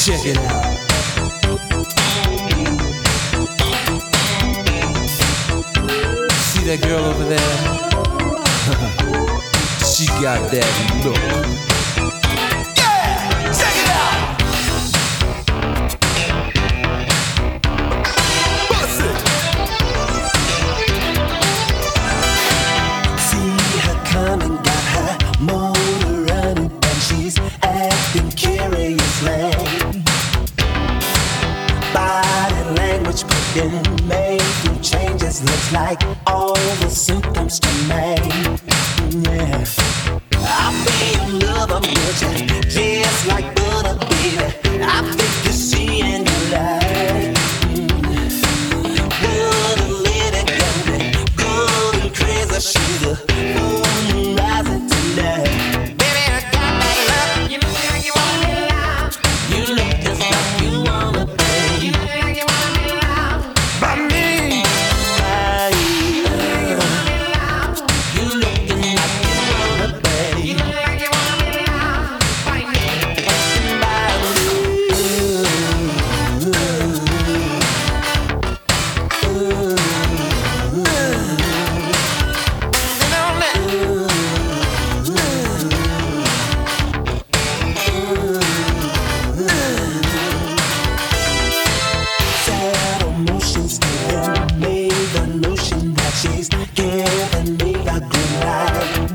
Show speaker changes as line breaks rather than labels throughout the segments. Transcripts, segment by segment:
Check it out. See that girl over there? She got that look. Yeah, check it out. Bust it.
See her coming, got her motor running, and she's acting curiously. Body language putting making changes, looks like all the symptoms to me. Yeah, I feel love, I'm good, just like butter, baby. I think you see in your light. Good lady, good and crazy, she's a moon rising tonight. Baby, I got that love. You look like you want me now. You look just like you wanna be. You look like you want me now. By me. You looking like you wanna be. You look like you want me now. By me. Sad emotions giving me the notion that she's giving me a green light.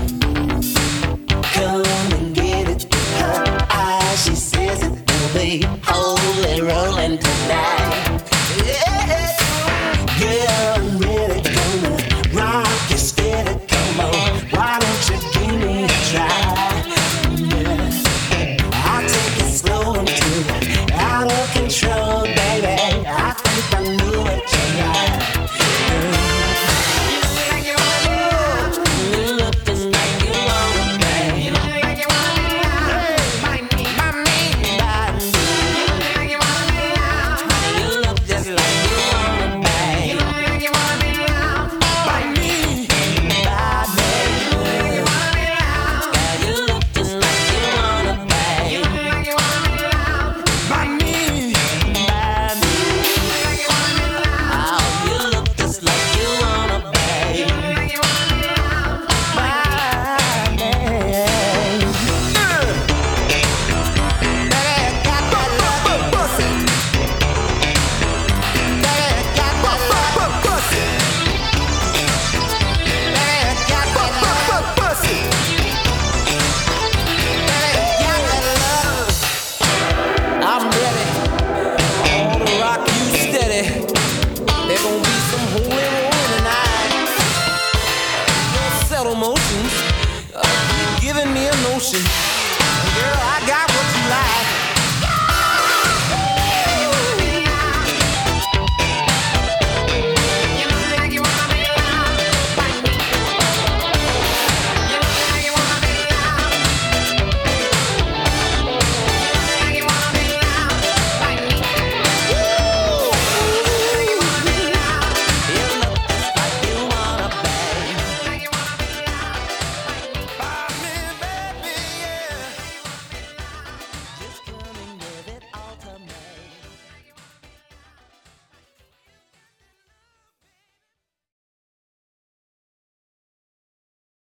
Come and get it in her eyes. She says it will be holy rolling tonight. Yeah, girl, I'm really gonna rock you steady. Come on, why don't you give me a try? Yeah, I'll take it slow until you're out of control, baby. I think I knew what you like. You look like you want me now. You look just like you wanna be. You look like you want me now. By me, by me, by me. You look like you want me now. You look just like you wanna be. You look like you want me now. By me, by me. You look like you want me now. Yeah, you look just like you wanna be. You look like you want me now. By me, by me. You look like you want me now. Oh, you look just like you wanna be. You look like you want me now. By me. Baby, got that love. Bust it. Baby, got that love. Bust it. Baby, got that love. Bust it. Baby, got that love. I'm ready. All to rock you steady. There gon' be some holy rolling tonight. Your subtle motions keep giving me a notion